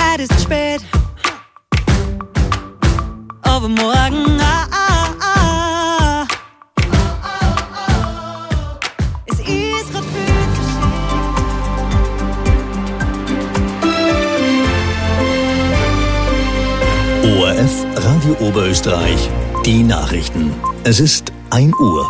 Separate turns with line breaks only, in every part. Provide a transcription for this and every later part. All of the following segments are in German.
Zeit ist spät. Aber morgen, es ist grad viel zu
spät. ORF Radio Oberösterreich, die Nachrichten. Es ist 1 Uhr.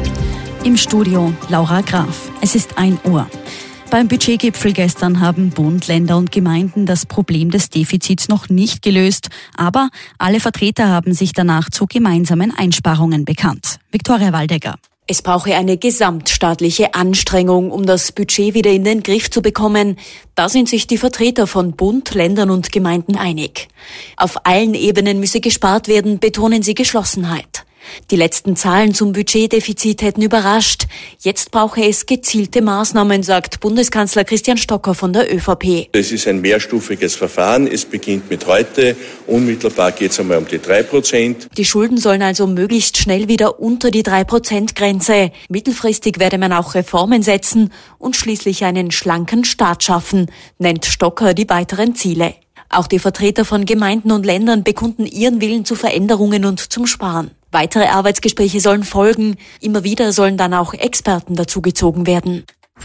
Im Studio Laura Graf. Es ist 1 Uhr. Beim Budgetgipfel gestern haben Bund, Länder und Gemeinden das Problem des Defizits noch nicht gelöst, aber alle Vertreter haben sich danach zu gemeinsamen Einsparungen bekannt. Viktoria Waldecker.
Es brauche eine gesamtstaatliche Anstrengung, um das Budget wieder in den Griff zu bekommen. Da sind sich die Vertreter von Bund, Ländern und Gemeinden einig. Auf allen Ebenen müsse gespart werden, betonen sie Geschlossenheit. Die letzten Zahlen zum Budgetdefizit hätten überrascht. Jetzt brauche es gezielte Maßnahmen, sagt Bundeskanzler Christian Stocker von der ÖVP.
Es ist ein mehrstufiges Verfahren. Es beginnt mit heute. Unmittelbar geht es einmal um die 3%.
Die Schulden sollen also möglichst schnell wieder unter die 3%-Grenze. Mittelfristig werde man auch Reformen setzen und schließlich einen schlanken Staat schaffen, nennt Stocker die weiteren Ziele. Auch die Vertreter von Gemeinden und Ländern bekunden ihren Willen zu Veränderungen und zum Sparen. Weitere Arbeitsgespräche sollen folgen. Immer wieder sollen dann auch Experten dazugezogen werden.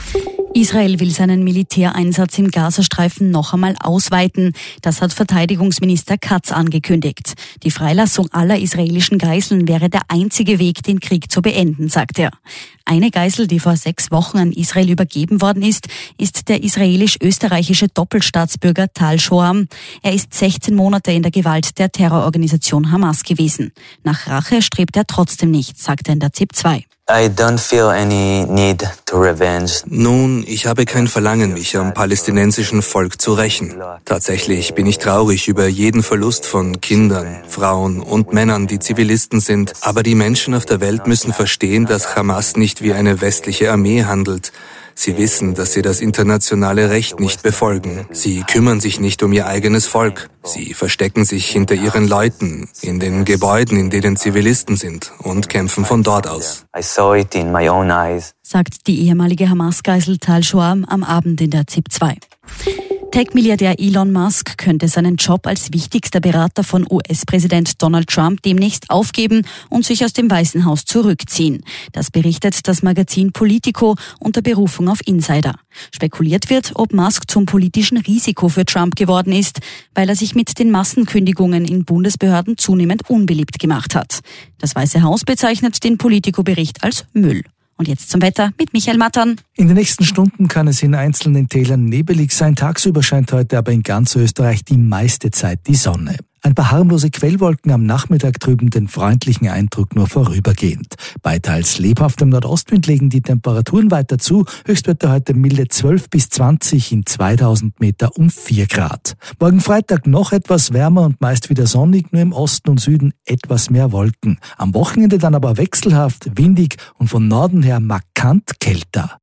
Israel will seinen Militäreinsatz im Gazastreifen noch einmal ausweiten. Das hat Verteidigungsminister Katz angekündigt. Die Freilassung aller israelischen Geiseln wäre der einzige Weg, den Krieg zu beenden, sagt er. Eine Geisel, die vor 6 Wochen an Israel übergeben worden ist, ist der israelisch-österreichische Doppelstaatsbürger Tal Shoam. Er ist 16 Monate in der Gewalt der Terrororganisation Hamas gewesen. Nach Rache strebt er trotzdem nicht, sagt er in der ZIP 2.
I don't feel any need to revenge.
Nun, ich habe kein Verlangen, mich am palästinensischen Volk zu rächen. Tatsächlich bin ich traurig über jeden Verlust von Kindern, Frauen und Männern, die Zivilisten sind. Aber die Menschen auf der Welt müssen verstehen, dass Hamas nicht wie eine westliche Armee handelt. Sie wissen, dass sie das internationale Recht nicht befolgen. Sie kümmern sich nicht um ihr eigenes Volk. Sie verstecken sich hinter ihren Leuten, in den Gebäuden, in denen Zivilisten sind, und kämpfen von dort aus.
I saw it in my own eyes.
Sagt die ehemalige Hamas-Geisel Tal Shoam am Abend in der ZIP 2. Tech-Milliardär Elon Musk könnte seinen Job als wichtigster Berater von US-Präsident Donald Trump demnächst aufgeben und sich aus dem Weißen Haus zurückziehen. Das berichtet das Magazin Politico unter Berufung auf Insider. Spekuliert wird, ob Musk zum politischen Risiko für Trump geworden ist, weil er sich mit den Massenkündigungen in Bundesbehörden zunehmend unbeliebt gemacht hat. Das Weiße Haus bezeichnet den Politico-Bericht als Müll. Und jetzt zum Wetter mit Michael Mattern.
In den nächsten Stunden kann es in einzelnen Tälern nebelig sein. Tagsüber scheint heute aber in ganz Österreich die meiste Zeit die Sonne. Ein paar harmlose Quellwolken am Nachmittag trüben den freundlichen Eindruck nur vorübergehend. Bei teils lebhaftem Nordostwind legen die Temperaturen weiter zu. Höchstwerte heute milde 12 bis 20 in 2000 Meter um 4 Grad. Morgen Freitag noch etwas wärmer und meist wieder sonnig, nur im Osten und Süden etwas mehr Wolken. Am Wochenende dann aber wechselhaft, windig und von Norden her markant kälter.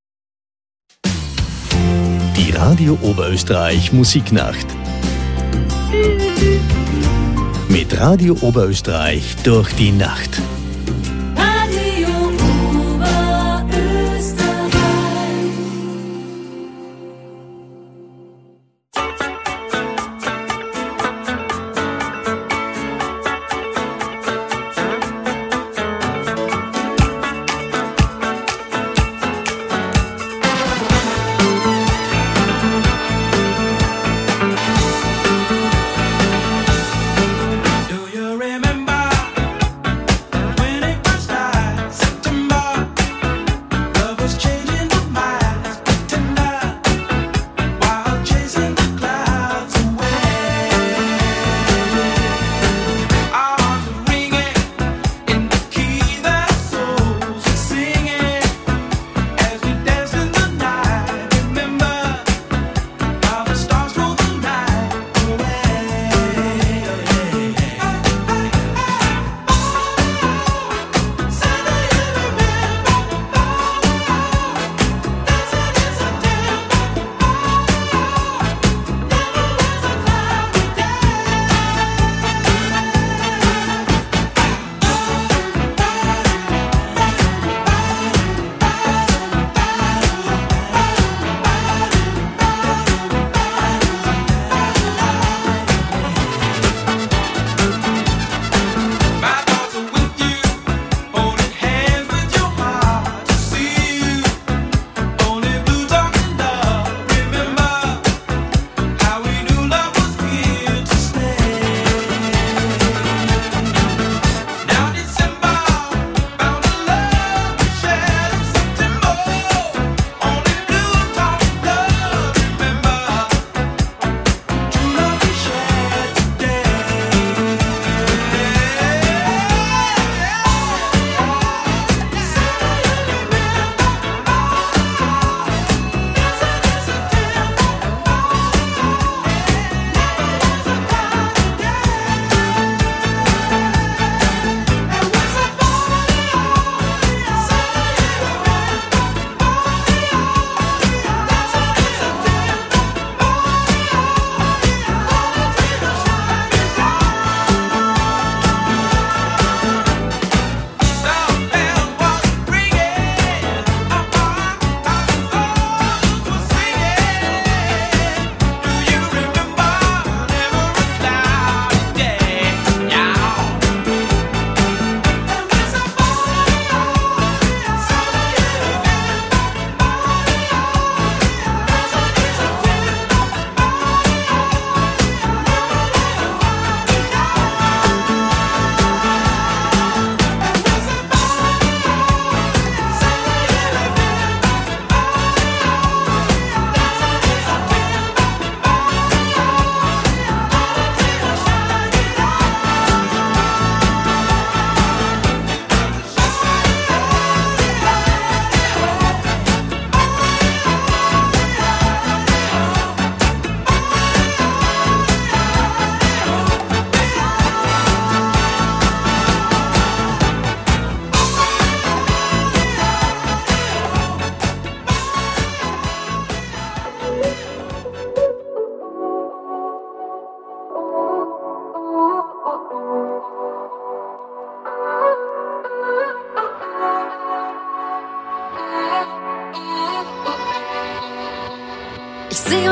Die Radio Oberösterreich Musiknacht. Mit Radio Oberösterreich durch die Nacht.
Radio Oberösterreich.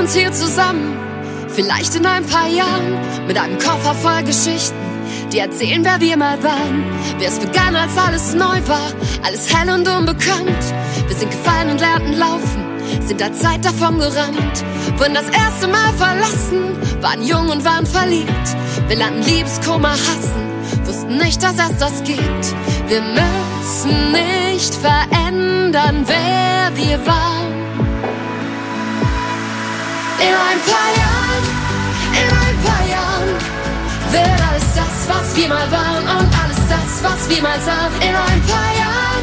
uns hier zusammen, vielleicht in ein paar Jahren, mit einem Koffer voll Geschichten, die erzählen, wer wir mal waren. Wie es begann, als alles neu war, alles hell und unbekannt. Wir sind gefallen und lernten laufen, sind der Zeit davon gerannt. Wurden das erste Mal verlassen, waren jung und waren verliebt. Wir lernten Liebeskummer hassen, wussten nicht, dass es das gibt. Wir müssen nicht verändern, wer wir waren. In ein paar Jahren wird alles das, was wir mal waren, und alles das, was wir mal sahen. In ein paar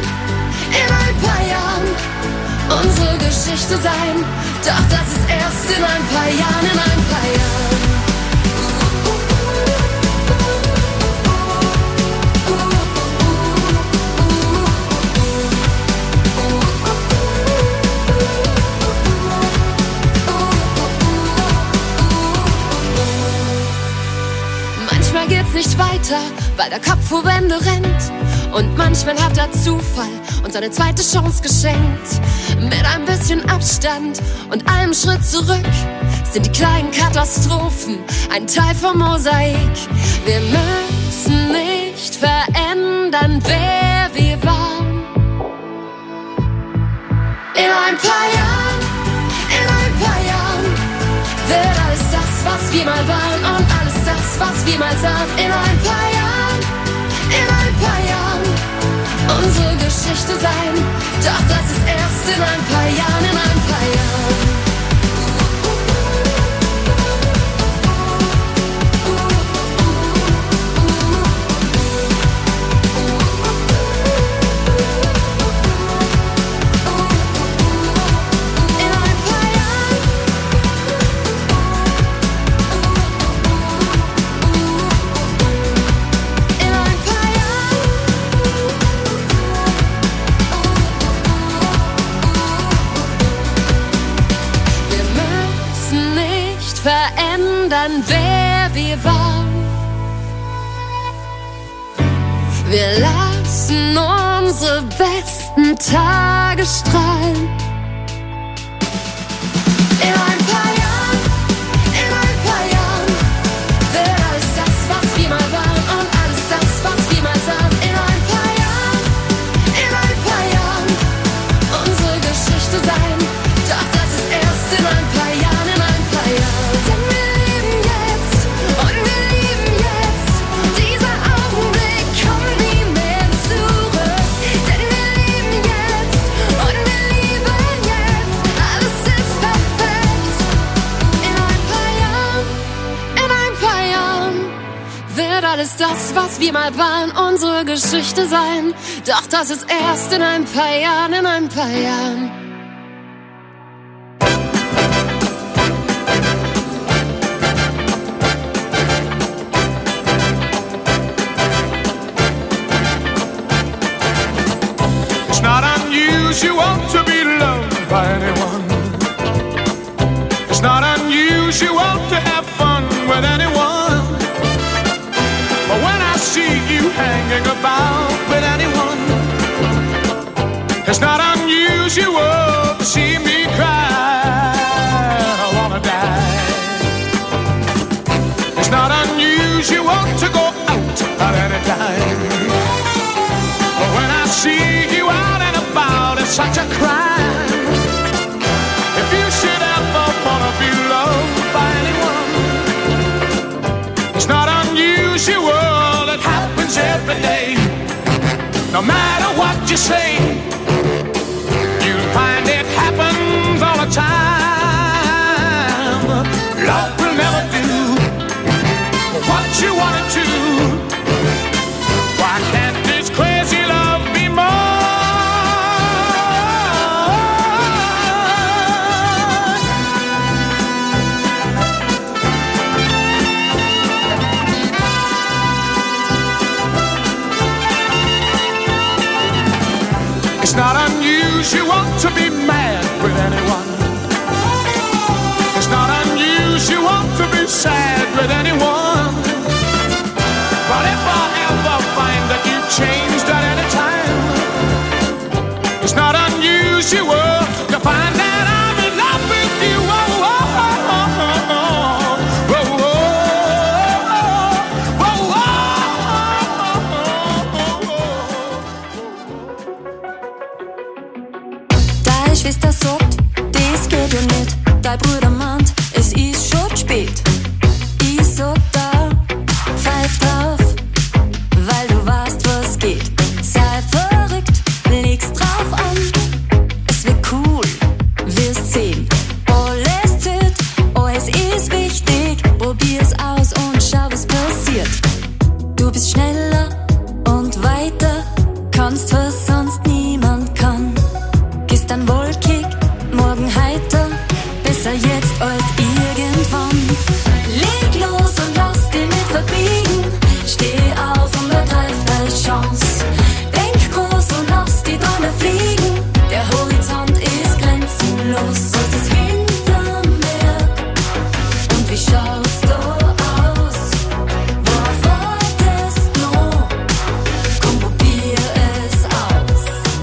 Jahren, unsere Geschichte sein. Doch das ist erst in ein paar Jahren, in ein paar Jahren. Manchmal geht's nicht weiter, weil der Kopf vor Wände rennt. Und manchmal hat der Zufall uns eine zweite Chance geschenkt. Mit ein bisschen Abstand und einem Schritt zurück sind die kleinen Katastrophen ein Teil vom Mosaik. Wir müssen nicht verändern, wer wir waren. In ein paar Jahren wird alles das, was wir mal waren, und alles das, was wir mal sahen. In ein paar Jahren, unsere Geschichte sein. Doch das ist erst in ein paar Jahren, in ein paar Jahren. Verändern, wer wir waren. Wir lassen unsere besten Tage strahlen. In ein paar Jahren wird alles das, was wir mal waren, und alles das, was wir mal sahen. In ein paar Jahren, unsere Geschichte sein. Doch das ist erst in ein paar Jahren, in ein paar Jahren. Denn wir leben jetzt und wir lieben jetzt. Dieser Augenblick kommt nie mehr zurück. Denn wir leben jetzt und wir lieben jetzt. Alles ist perfekt. In ein paar Jahren wird alles das, was wir mal waren, unsere Geschichte sein. Doch das ist erst in ein paar Jahren, in ein paar Jahren.
It's not unusual to be loved by anyone. It's not unusual to have fun with anyone. But when I see you hanging about with anyone, it's not unusual to see me cry. I wanna die. It's not unusual to go out at any time. But when I see you out and about, it's such a crime. If you should ever wanna be loved by anyone, it's not unusual, it happens every day. No matter what you say, you'll find it happens all the time. Love will never do what you wanna do. Why can't this crazy love be more? It's not unusual to be mad with anyone. It's not unusual to be sad with anyone. But if I ever find that you've changed at any time, it's not unusual to find that I'm in love with you. Oh, oh, oh.
dein Bruder meint, es ist schon spät. Ich sag da, pfeif drauf, weil du weißt, was geht. Sei verrückt, leg's drauf an. Es wird cool, wirst sehen. Alles zählt, alles ist wichtig. Probier's aus und schau, was passiert. Du bist schneller und weiter, kannst was sonst niemand kann. Gestern wolkig, morgen heiter, besser jetzt als irgendwann. Leg los und lass dich nicht verbiegen. Steh auf und ergreif deine Chance. Denk groß und lass die Träume fliegen. Der Horizont ist grenzenlos. Was ist hinterm Berg? Und wie schaust du aus? Worauf wartest du? Komm, probier es aus.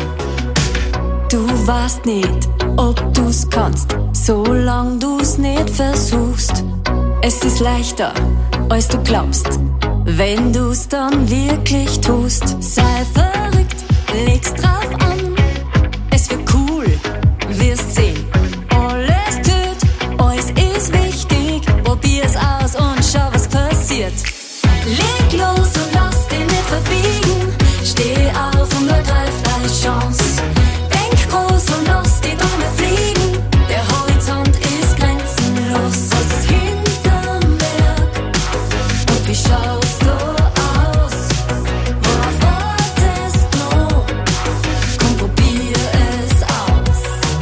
Du weißt nicht, ob du's kannst, solang du's nicht versuchst. Es ist leichter, als du glaubst, wenn du's dann wirklich tust. Sei verrückt, leg's drauf an. Es wird cool, wirst sehen. Alles tut, alles ist wichtig. Probier's aus und schau, was passiert. Leg los und lass dich nicht verbiegen. Steh auf und ergreif deine Chance. Denk groß und lass die Träume fliegen. Der Horizont ist grenzenlos. Was ist hinterm Berg? Und wie schaust du aus? Worauf wartest du? Komm, probier es aus.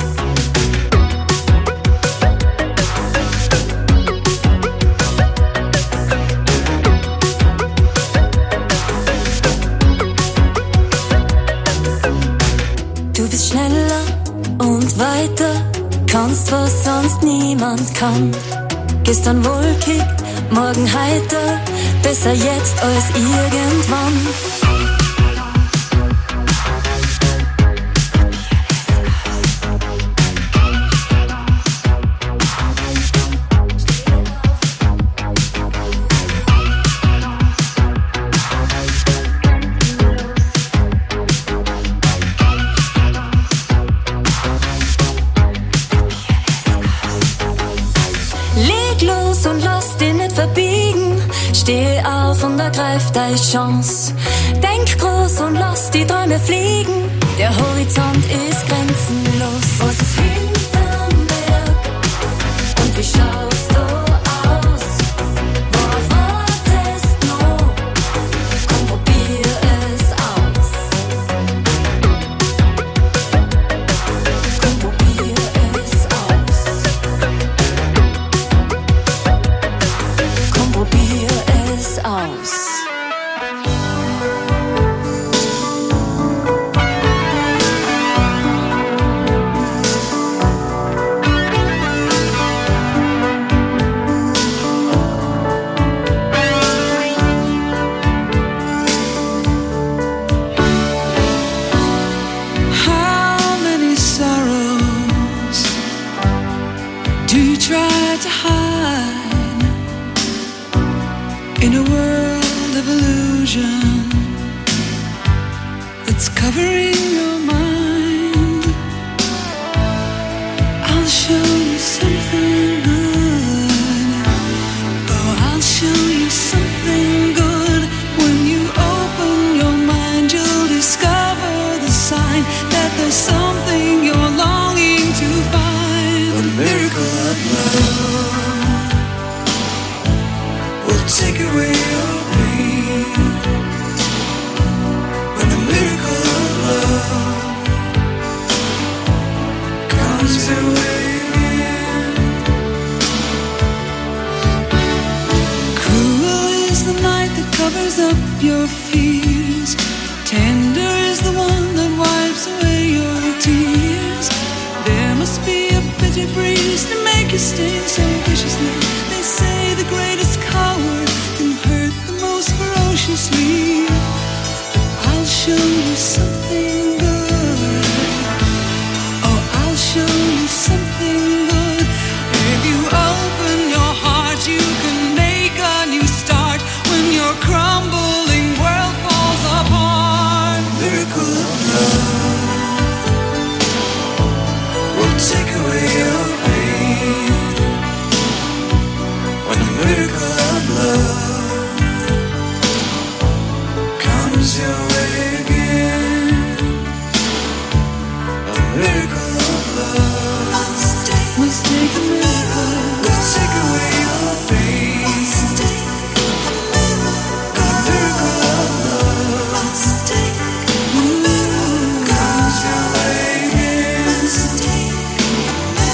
Du bist schneller und weiter, kannst was sonst niemand kann. Gestern wolkig, morgen heiter, besser jetzt als irgendwann. Leg los und lass dich nicht verbiegen. Steh auf und ergreif deine Chance. Denk groß und lass die Träume fliegen. Der Horizont ist grenzenlos. Was ist hinterm Berg? Und wie schaust du aus? Worauf wartest du? Komm, probier es aus. Komm, probier es aus. Komm, probier es aus.
How many sorrows do you try to hide in a world of illusion that's covering your mind? I'll show you something good. Oh, I'll show you something good. When you open your mind, you'll discover the sign that there's something you're longing to find. A miracle of love will take away your pain. When the miracle of love comes your way again. Cruel is the night that covers up your fears. Tender is the one that wipes away your tears. There must be a bitter breeze to make you sting so viciously. They say the greatest coward can hurt the most ferociously. I'll show you something good. Oh, I'll show you something good. If you open your heart, you can make a new start. When your crumbling world falls apart, miracle of love will take away your pain. miracle of love comes your way again. A miracle of love must take a miracle to take away your pain. A miracle of love must take a miracle comes your way again. Must take a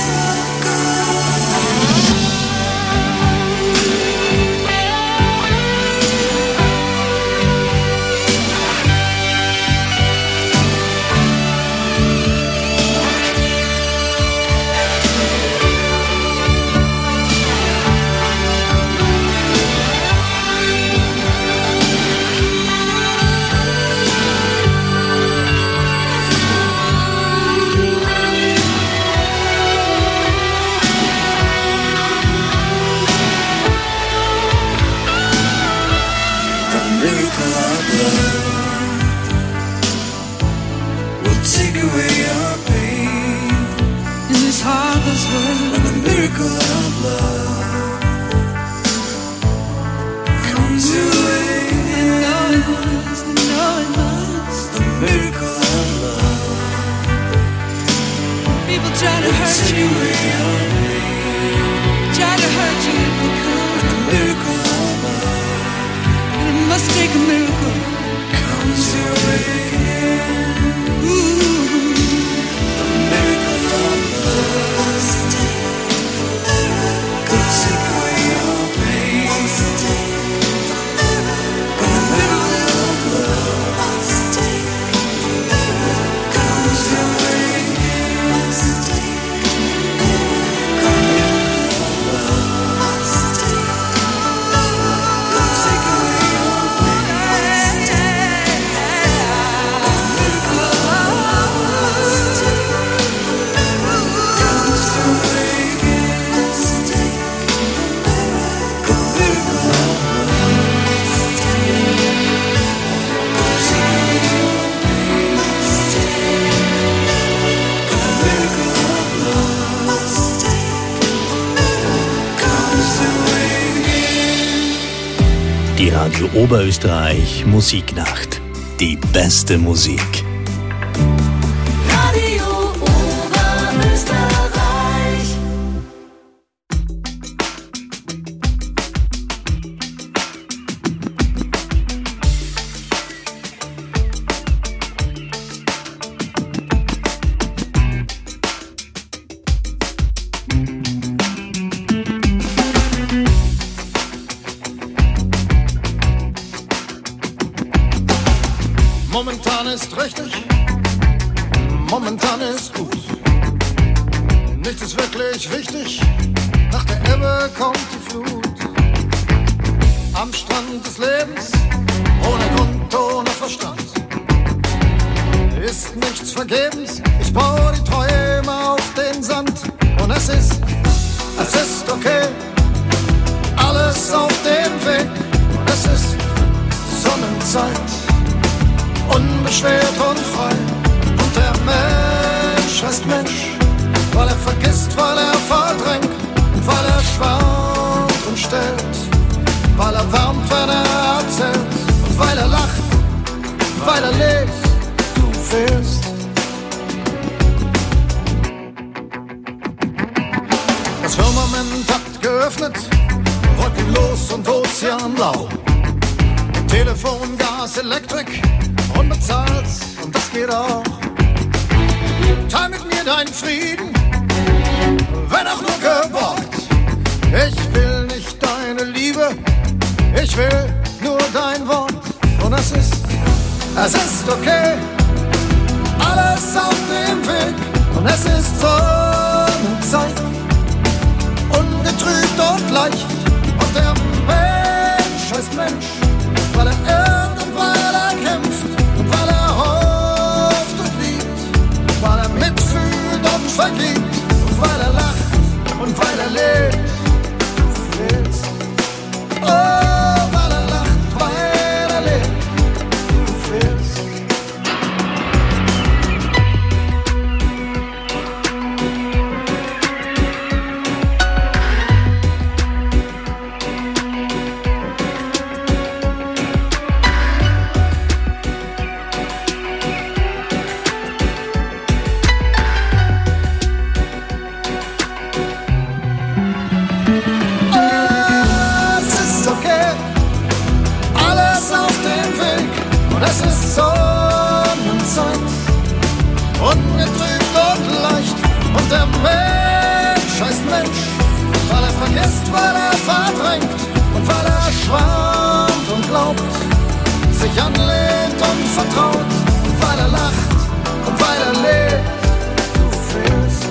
Die Radio Oberösterreich Musiknacht. Die beste Musik.
Radio Oberösterreich.
Momentan ist richtig, momentan ist gut. Nichts ist wirklich wichtig, nach der Ebbe kommt die Flut. Am Strand des Lebens, ohne Grund, ohne Verstand, ist nichts vergebens, ich baue die Träume auf den Sand. Und es ist okay, alles auf dem Weg. Und es ist Sonnenzeit, unbeschwert und frei. Und der Mensch heißt Mensch, weil er vergisst, weil er verdrängt, weil er schwankt und stellt, weil er wärmt, wenn er erzählt, und weil er lacht, weil er lebt, du fehlst. Das Firmament hat geöffnet, wolkenlos und ozeanblau. Telefon, Gas, Elektrik, unbezahlt, und das geht auch. Teil mit mir deinen Frieden, wenn auch nur geborgt. Ich will nicht deine Liebe, ich will nur dein Wort. Und es ist okay, alles auf dem Weg. Und es ist Sonnenzeit, ungetrübt und leicht. Und der Mensch heißt Mensch, weil er irrt und weil er kämpft und weil er hofft und liebt, weil er mitfühlt und vergibt und weil er lacht und weil er lebt. Du fehlst. Oh, weil er lacht, weil er lebt. Du fehlst.
Es ist Sonnenzeit, ungetrübt und leicht. Und der Mensch heißt Mensch, weil er vergisst, weil er verdrängt und weil er schwant und glaubt, sich anlehnt und vertraut, und weil er lacht und weil er lebt. Du fehlst.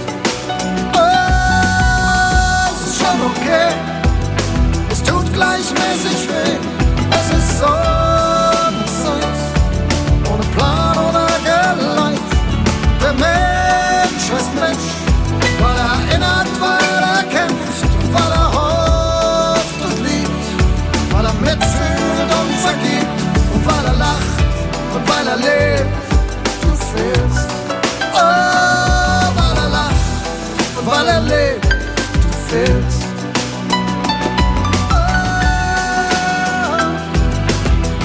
Oh, es ist schon okay, es tut gleichmäßig weh. Es ist Sonnenzeit, ohne Plan oder Geleit. Der Mensch heißt Mensch, weil er erinnert, weil er kämpft, weil er hofft und liebt, weil er mitfühlt und vergibt, und weil er lacht und weil er lebt. Du fehlst. Oh, weil er lacht und weil er lebt. Du fehlst.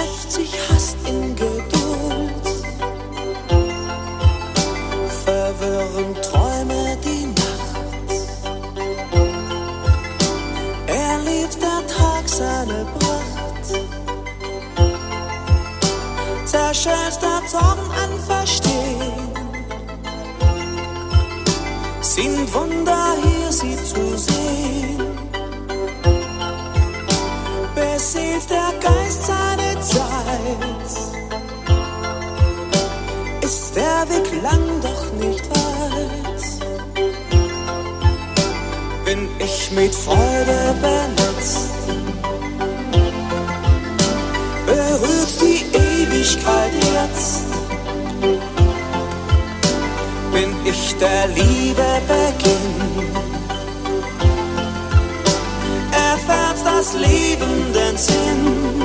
erschöpft sich Hast in Geduld. Verwirrend Träume die Nacht. Erlebt der Tag seine Pracht. Zerschellt der Zorn an Verstehen. Sind Wunder hier, sie zu sehen. Beseelt der Geist seine Zeit. Ist der Weg lang, doch nicht weit. Bin ich mit Freude benetzt. Berührt die Ewigkeit jetzt. Bin ich der Liebe Beginn. Erfährt das Leben den Sinn.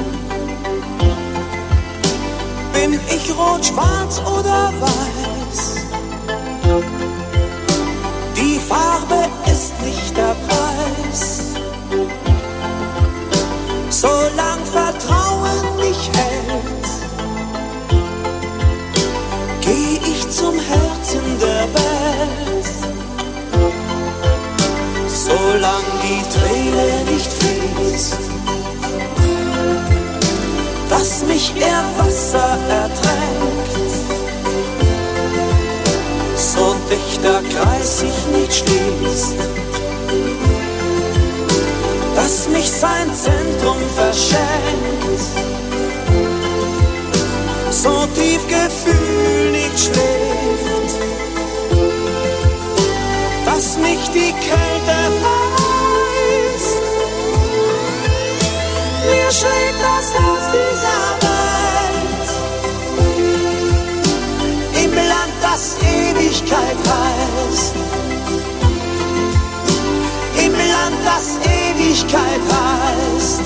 Bin ich rot, schwarz oder weiß? Die Farbe ist nicht der Preis. Solang Vertrauen mich hält, geh ich zum Herzen der Welt. Solang die Träne nicht fließt, dass mich ihr Wasser ertränkt, so dicht der Kreis sich nicht schließt, dass mich sein Zentrum verschenkt, so tief Gefühl nicht schläft, dass mich die Kälte verreißt. Mir schlägt das Herz dieser Welt, im Land, das Ewigkeit heißt, im Land, das Ewigkeit heißt.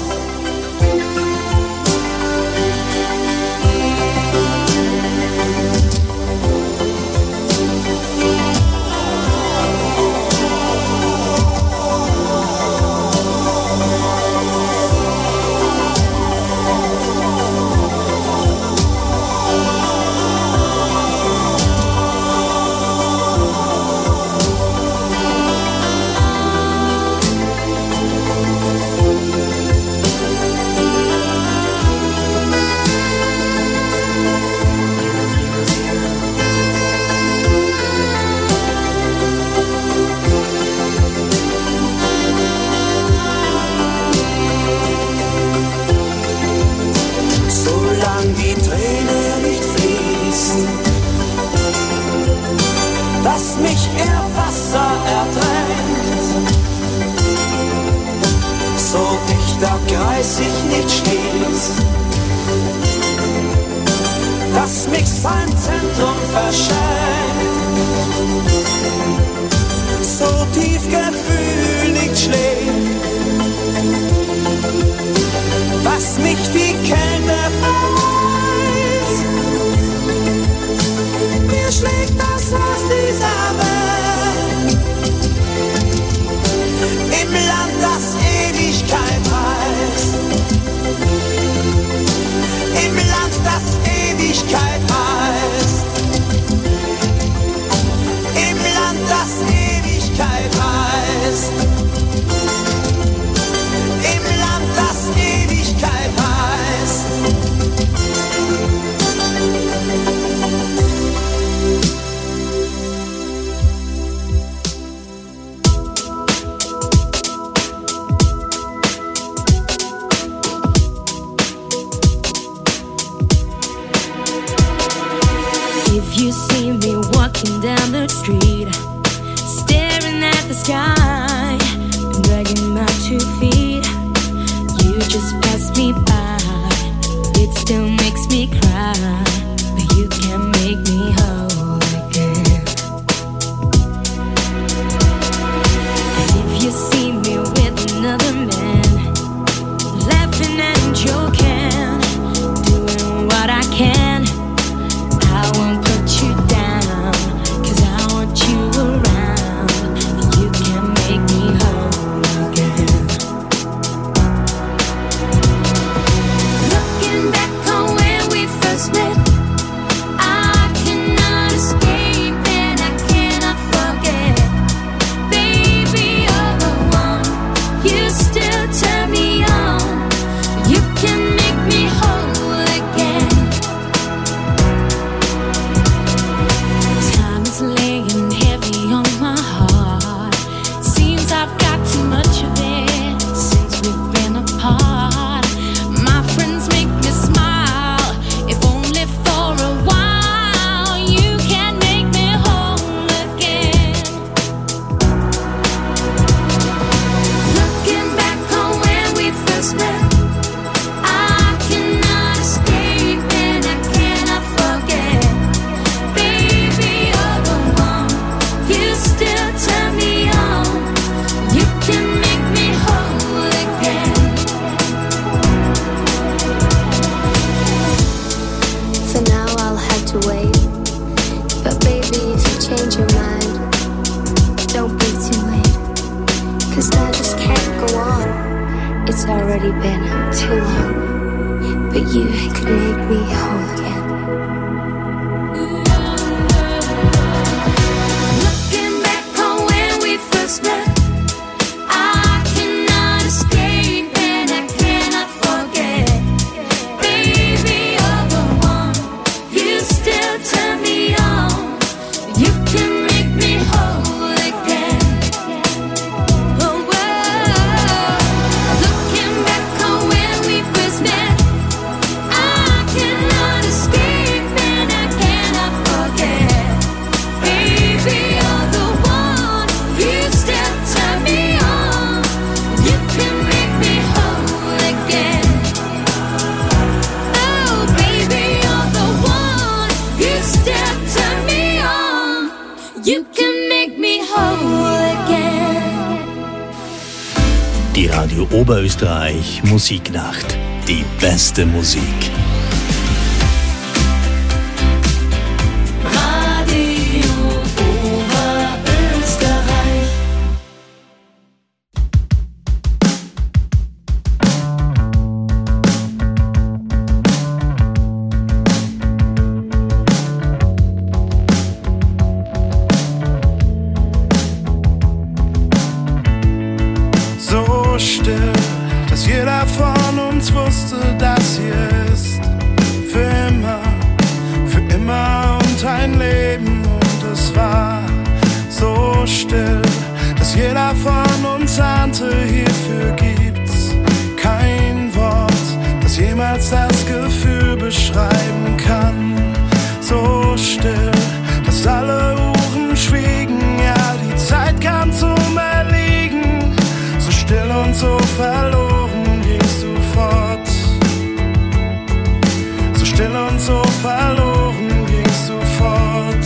Dass mich ihr Wasser ertränkt, so dicht der Kreis sich nicht schließt, dass mich sein Zentrum verschenkt, so tief Gefühl nicht schläft, dass mich die Kälte verreißt. Mir schlägt das Herz dieser Welt, im Land, das Ewigkeit heißt, im Land, das Ewigkeit heißt, im Land, das Ewigkeit heißt, im Land, das Ewigkeit heißt.
If you see me walking down the street, staring at the sky, dragging my 2 feet, you just pass me by. It still makes me cry, but you can make me whole again. And if you see me with another man, laughing and joking, doing what I can, I won't put you down, 'cause I want you around, and you can make me whole again. Looking back already been too long, but you could make me whole again. Looking back on when we first met, I cannot escape and I cannot forget. Baby, you're the one, you still turn me on. You can make me whole again. Oh, whoa. Looking back on when we first met, I cannot escape and I cannot forget. Baby, you're the one, you still turn me on. You can make me whole again. Oh, baby, you're the one, you still turn me on. You can make me whole again.
Die Radio Oberösterreich Musiknacht. Die beste Musik.
Radio Oberösterreich.
So still, dass jeder von uns wusste, dass hier ist für immer und ein Leben. Und es war so still, dass jeder von uns ahnte, hierfür gibt's kein Wort, das jemals das Gefühl beschreiben kann. So still, dass alle Uhren schwiegen, ja, die Zeit kam zum Erliegen. So still und so verloren gehst du fort. So still und so verloren gehst du fort.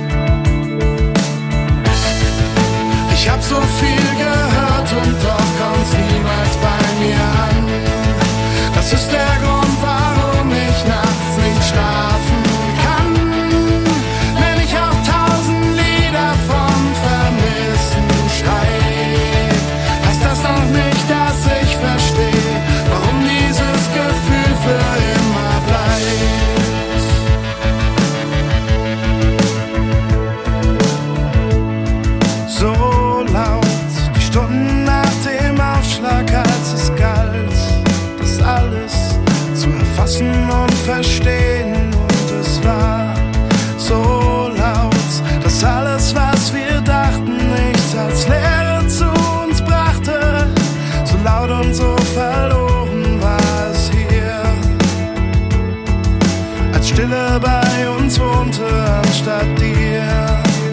Ich hab so viel gehört und doch kommt's niemals bei mir an. Das ist der Grund, warum ich nachts nicht schlafen kann. Wenn ich auch 1000 Lieder vom Vermissen schreib, heißt das noch nicht, dass ich verstehe, warum dieses Gefühl für immer bleibt. So laut, die Stunden nach dem Aufschlag, als es galt, das alles zu erfassen und verstehen. Und es war so laut, dass alles, was wir dachten, nichts als Leere zu uns brachte. So laut und so verloren war es hier, als Stille bei uns wohnte anstatt dir.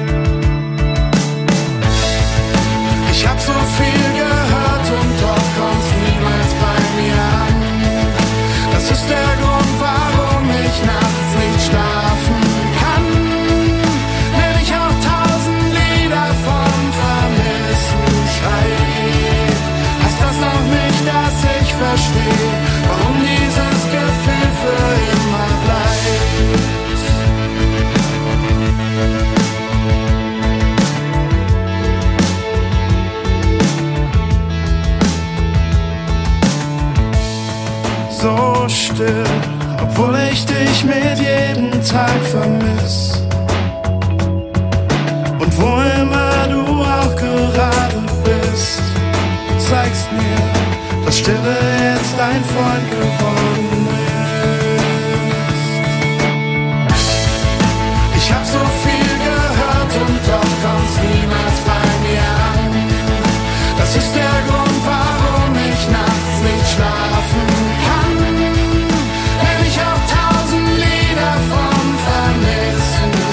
Ich hab so viel gehört und doch kommt's niemals bei mir an. Das ist der Grund, warum ich nachts nicht schlafen kann. Wenn ich auch 1000 Lieder vom Vermissen schreib, heißt das noch nicht, dass ich verstehe, warum dieses Gefühl für immer bleibt. So still, obwohl ich dich mit jedem Tag vermiss. Und wo immer du auch gerade bist, du zeigst mir, dass Stille jetzt dein Freund geworden ist. Ich hab so viel gehört und doch kommt's niemals bei mir an. Das ist der Grund, warum ich nachts nicht schlafen kann. Wenn ich auch 1000 Lieder vom Vermissen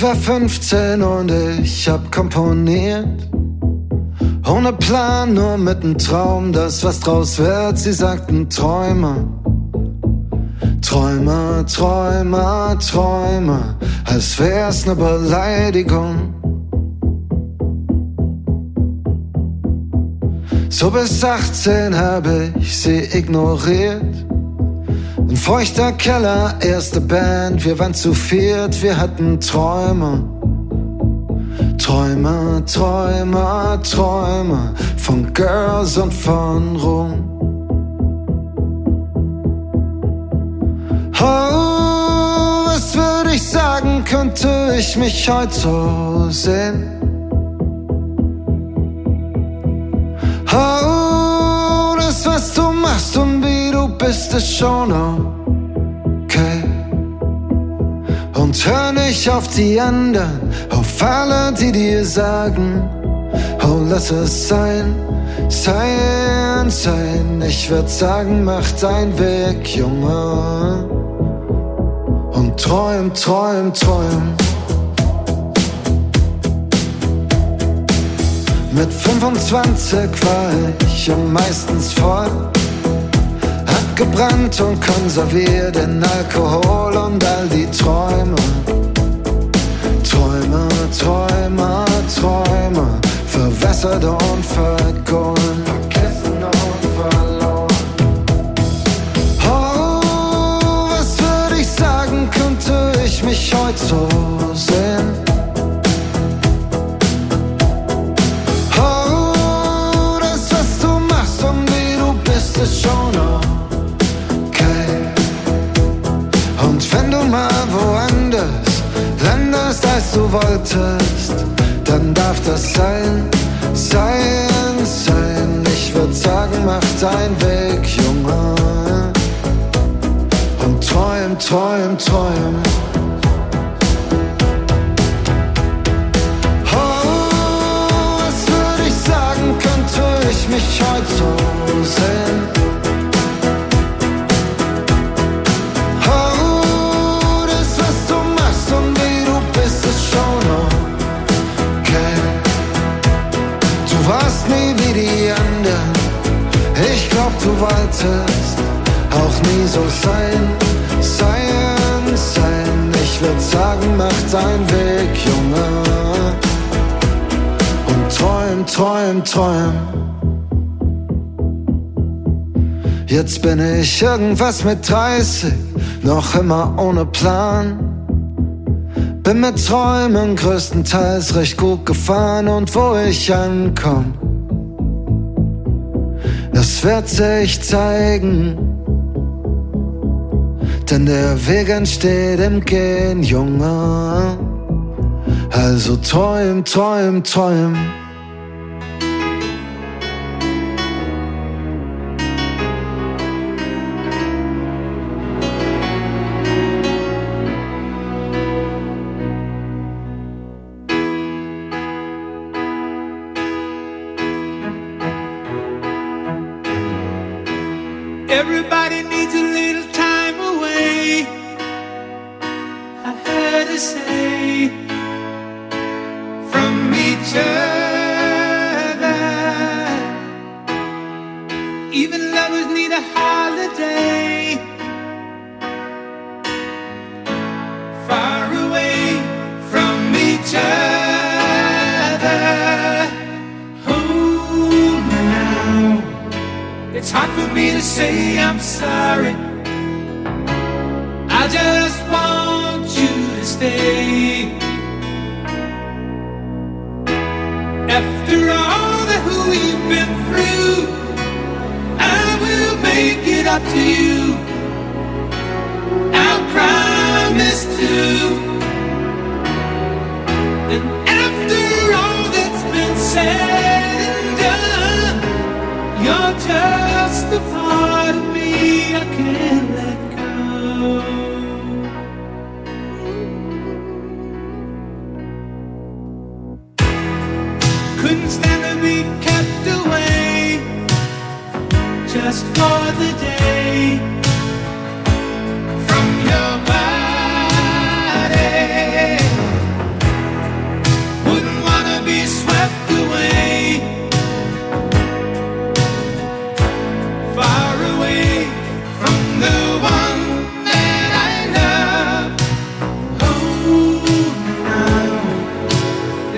war 15 und ich hab komponiert. Ohne Plan, nur mit nem Traum, dass was draus wird. Sie sagten Träumer, Träumer, Träumer, Träumer, als wär's ne Beleidigung. So bis 18 hab ich sie ignoriert. Ein feuchter Keller, erste Band, wir waren zu viert, wir hatten Träume. Träume, Träume, Träume von Girls und von Ruhm. Oh, was würde ich sagen, könnte ich mich heute so sehen? Oh, das was du machst und wie du bist, ist schon okay. Und hör nicht auf die anderen, auf alle, die dir sagen, oh, lass es sein, sein, sein. Ich würd sagen, mach deinen Weg, Junge, und träum, träum, träum. Mit 25 war ich meistens voll, hab gebrannt und konserviert in Alkohol und all die Träume. Träume, Träume, Träume, verwässert und vergoren, vergessen und verloren. Oh, was würde ich sagen, könnte ich mich heute so sehen? Oh, das was du machst und wie du bist, ist schon okay. Und wenn du mal woanders landest, als du wolltest, dann darf das sein, sein, sein. Ich würd sagen, mach deinen Weg, Junge, und träum, träum, träum. Oh, was würd ich sagen, könnte ich mich heute so sehen? Du warst nie wie die anderen, ich glaub du wolltest auch nie so sein, sein, sein. Ich würd sagen, mach deinen Weg, Junge, und träum, träum, träum. Jetzt bin ich irgendwas mit 30, noch immer ohne Plan. Bin mit Träumen größtenteils recht gut gefahren und wo ich ankomm, das wird sich zeigen. Denn der Weg entsteht im Gehen, Junge. Also träum, träum, träum.
Everybody needs a little time away, I heard her say, from each other. Even lovers need a holiday, far away from each other. Hold me now, it's hard for me to say I'm sorry. I just want you to stay. After all that we've been through, I will make it up to you. I'll promise to. And after all that's been said and done, you're just a part of me I can't let go. Couldn't stand to be kept away just for the day from your body.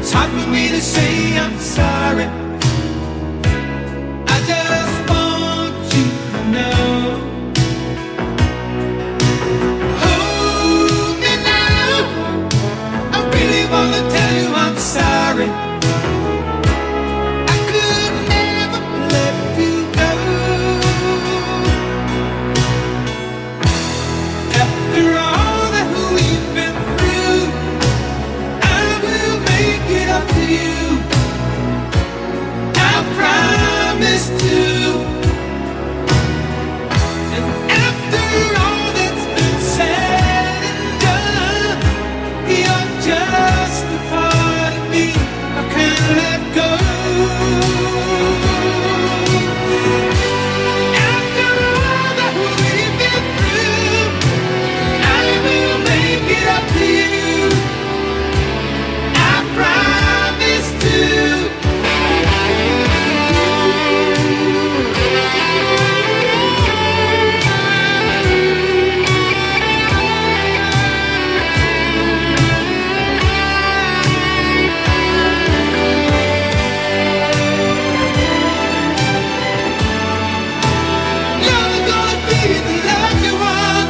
It's hard for me to say I'm sorry. I just want you to know. Hold me now. I really wanna tell you I'm sorry. I could never let you go. After all that we've been through, I will make it up to you. I promise to. And after all that's been said and done, you're just a part of me I can't let go. After all that we've been through, I will make it up to you. I promise to. You're gonna be the lucky one.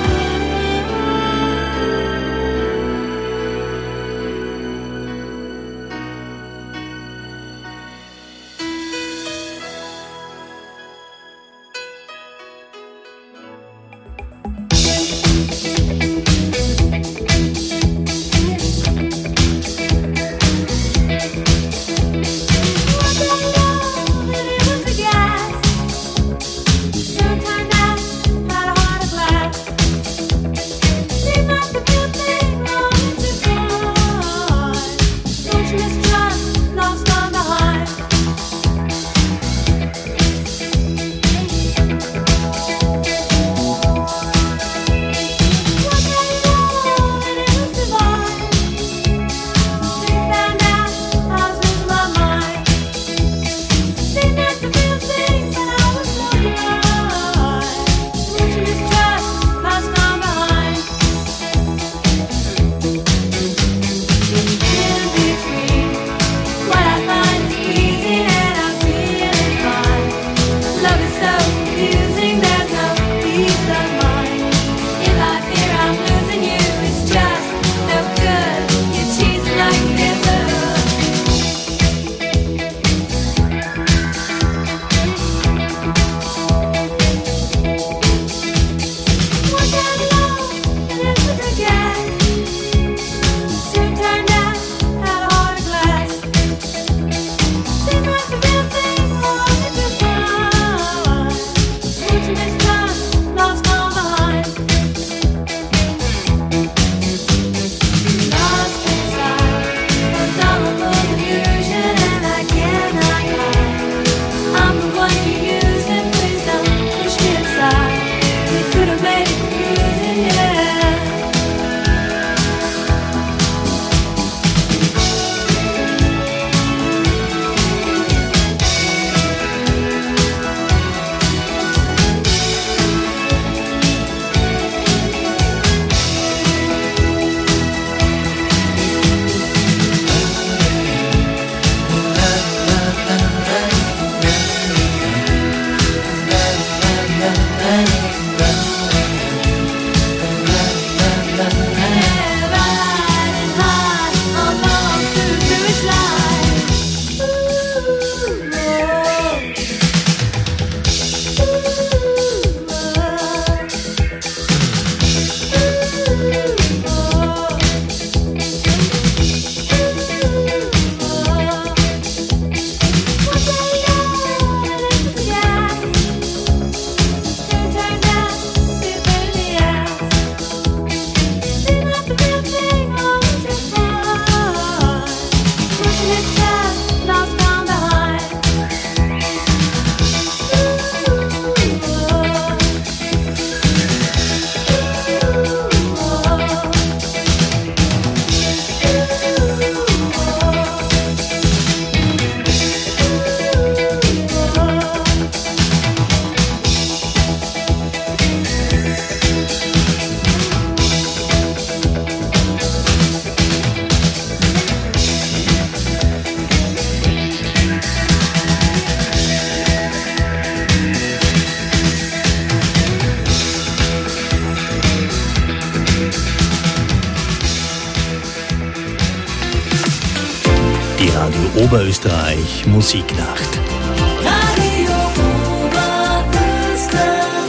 Die Radio Oberösterreich Musiknacht.
Radio Oberösterreich.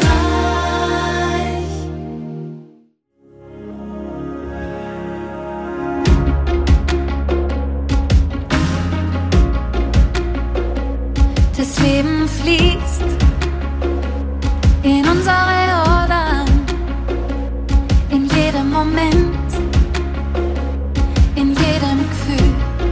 Das Leben fließt in unsere Adern, in jedem Moment, in jedem Gefühl.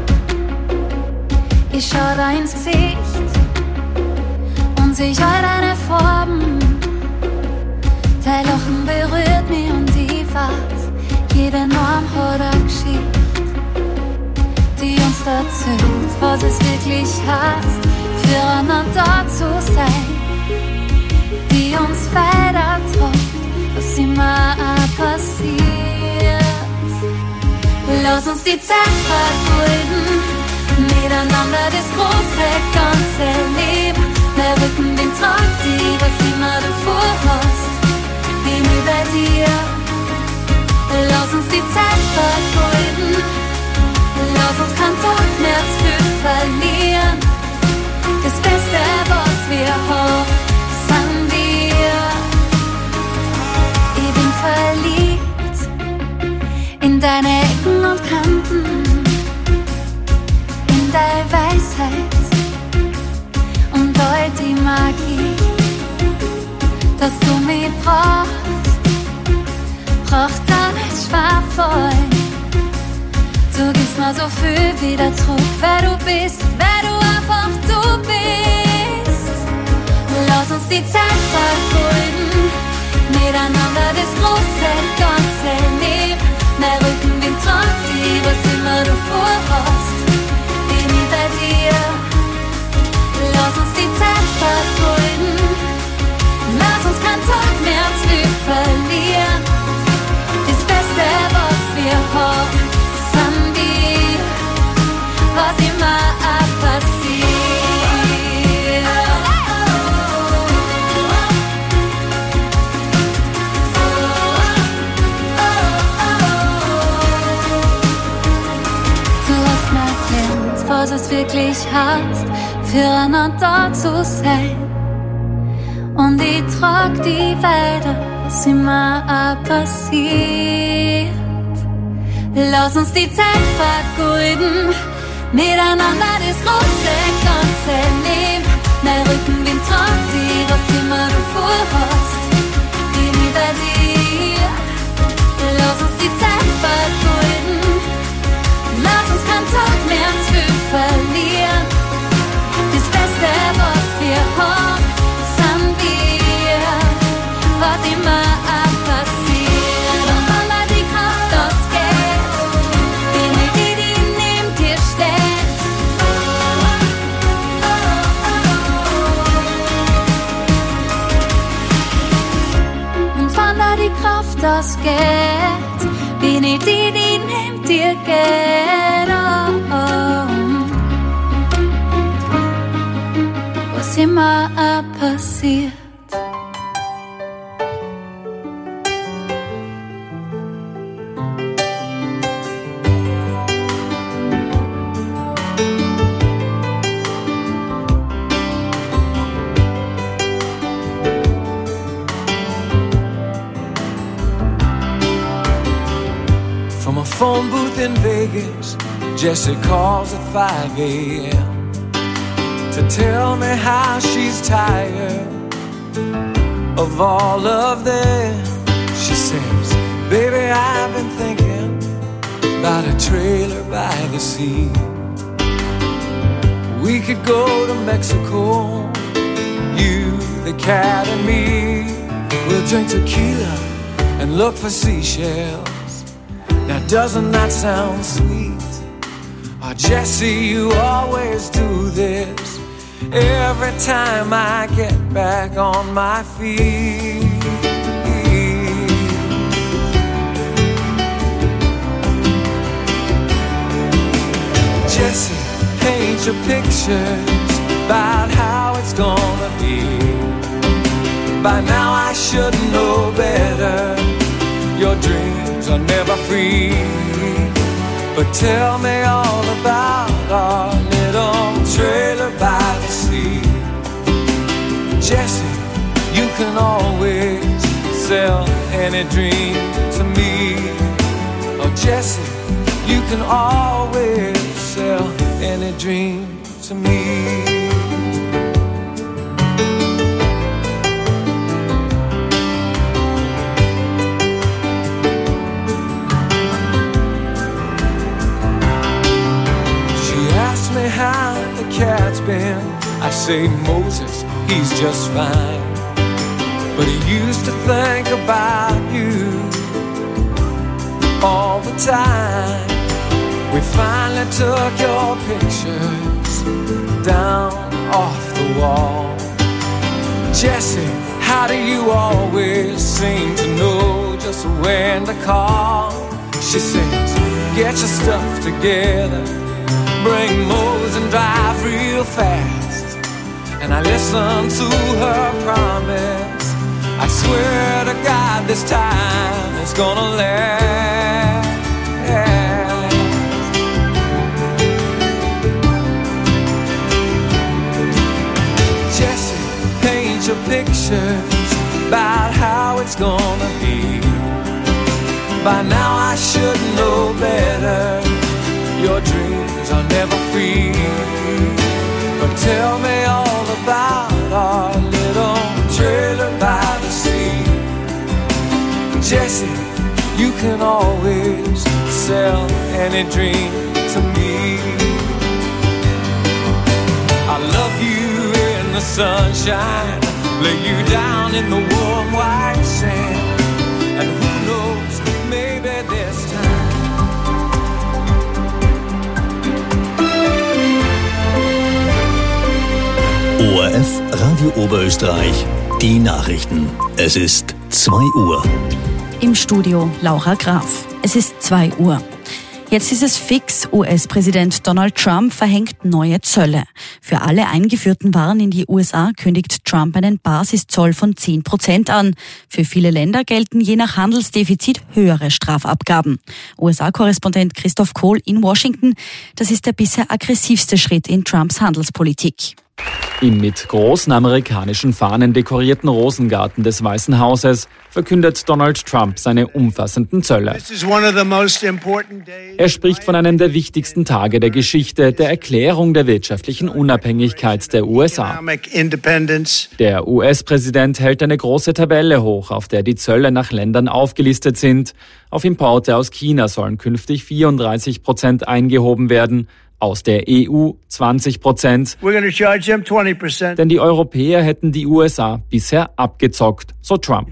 Ich schau da ins Gesicht und seh all deine Farben. Dein Lachen berührt mich und ich weiß, jeder Norm hat eine Geschichte, die uns erzählt, was es wirklich heißt, füreinander zu sein, die uns weiterträgt, was immer auch passiert. Lass uns die Zeit vergeuden, miteinander das große ganze Leben. Der Rücken, den tragt die, was immer du vorhast, bin ich bei dir. Lass uns die Zeit vergeuden, lass uns keinen Tag mehr zu verlieren. Das Beste, was wir haben, sind wir. Ich bin verliebt in deine Ecken und Kanten, in deine Weisheit und all die Magie, dass du mich brauchst, braucht da nicht schwer fallen. Du gibst mir so viel wieder zurück, wer du bist, wer du einfach du bist. Lass uns die Zeit vergeuden, miteinander das große ganze Leben. Mein Rückenwind tragt die, was immer du vorhast, bin ich bei dir. Lass uns die Zeit vergeuden, lass uns keinen Tag mehr zu verlieren. Das Beste, was wir haben, sind wir, was immer auch passiert. Du hast mir erklärt, was es wirklich heißt, füreinander zu sein. Und ich trag die weiter, was immer auch passiert. Lass uns die Zeit vergeuden, miteinander das große ganze Leben. Mein Rückenwind tragt die, was immer du vorhast, bin ich bei dir. Lass uns die Zeit vergeuden, lass uns keinen Tag mehr zu verlieren. Das Beste, was wir haben, sind wir, was immer auch passiert. Und wann da die Kraft ausgeht, bin ich die, die neben dir steht. Und wann da die Kraft ausgeht, bin ich die, die neben dir geht. Was immer auch passiert.
From a phone booth in Vegas, Jessie calls at 5 a.m. to tell me how she's tired of all of them. She says, baby, I've been thinking about a trailer by the sea. We could go to Mexico, you, the cat and me. We'll drink tequila and look for seashells. Now doesn't that sound sweet? Oh, Jessie, you always do this every time I get back on my feet. Jessie, paint your pictures about how it's gonna be. By now I should know better. Your dreams are never free. But tell me all about our any dream to me. Oh, Jessie, you can always sell any dream to me. How the cat's been, I say Moses, he's just fine. But he used to think about you all the time. We finally took your pictures down off the wall. Jessie, how do you always seem to know just when to call? She says, get your stuff together, bring Mose and drive real fast. And I listen to her promise. I swear to God this time it's gonna last. Jessie, paint your pictures about how it's gonna be. By now I should know better. Your dreams are never free. But tell me all about our little trailer by the sea. Jessie, you can always sell any dream to me. I love you in the sunshine, lay you down in the warm white sand. And who knows, maybe this time
ORF Radio Oberösterreich, die Nachrichten. Es ist 2 Uhr.
Im Studio Laura Graf. Es ist 2 Uhr. Jetzt ist es fix. US-Präsident Donald Trump verhängt neue Zölle. Für alle eingeführten Waren in die USA kündigt Trump einen Basiszoll von 10% an. Für viele Länder gelten je nach Handelsdefizit höhere Strafabgaben. USA-Korrespondent Christoph Kohl in Washington. Das ist der bisher aggressivste Schritt in Trumps Handelspolitik.
Im mit großen amerikanischen Fahnen dekorierten Rosengarten des Weißen Hauses verkündet Donald Trump seine umfassenden Zölle. Er spricht von einem der wichtigsten Tage der Geschichte, der Erklärung der wirtschaftlichen Unabhängigkeit der USA. Der US-Präsident hält eine große Tabelle hoch, auf der die Zölle nach Ländern aufgelistet sind. Auf Importe aus China sollen künftig 34% eingehoben werden. Aus der EU 20%. Denn die Europäer hätten die USA bisher abgezockt, so Trump.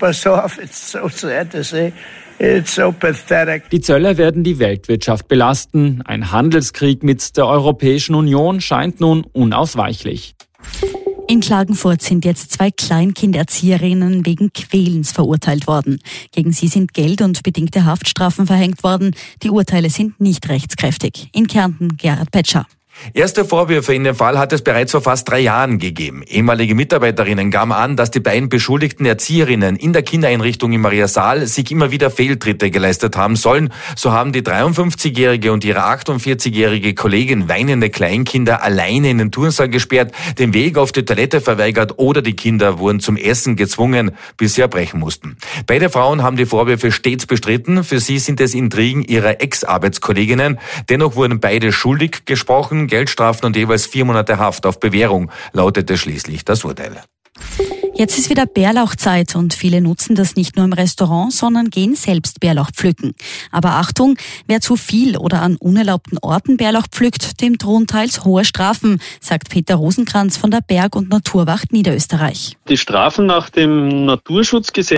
Die Zölle werden die Weltwirtschaft belasten. Ein Handelskrieg mit der Europäischen Union scheint nun unausweichlich.
In Klagenfurt sind jetzt 2 Kleinkinderzieherinnen wegen Quälens verurteilt worden. Gegen sie sind Geld- und bedingte Haftstrafen verhängt worden. Die Urteile sind nicht rechtskräftig. In Kärnten Gerhard Petscher.
Erste Vorwürfe in dem Fall hat es bereits vor fast 3 Jahren gegeben. Ehemalige Mitarbeiterinnen gaben an, dass die beiden beschuldigten Erzieherinnen in der Kindereinrichtung in Mariasaal sich immer wieder Fehltritte geleistet haben sollen. So haben die 53-jährige und ihre 48-jährige Kollegin weinende Kleinkinder alleine in den Turnsaal gesperrt, den Weg auf die Toilette verweigert oder die Kinder wurden zum Essen gezwungen, bis sie erbrechen mussten. Beide Frauen haben die Vorwürfe stets bestritten. Für sie sind es Intrigen ihrer Ex-Arbeitskolleginnen. Dennoch wurden beide schuldig gesprochen. Geldstrafen und jeweils 4 Monate Haft auf Bewährung, lautete schließlich das Urteil.
Jetzt ist wieder Bärlauchzeit und viele nutzen das nicht nur im Restaurant, sondern gehen selbst Bärlauch pflücken. Aber Achtung, wer zu viel oder an unerlaubten Orten Bärlauch pflückt, dem drohen teils hohe Strafen, sagt Peter Rosenkranz von der Berg- und Naturwacht Niederösterreich.
Die Strafen nach dem Naturschutzgesetz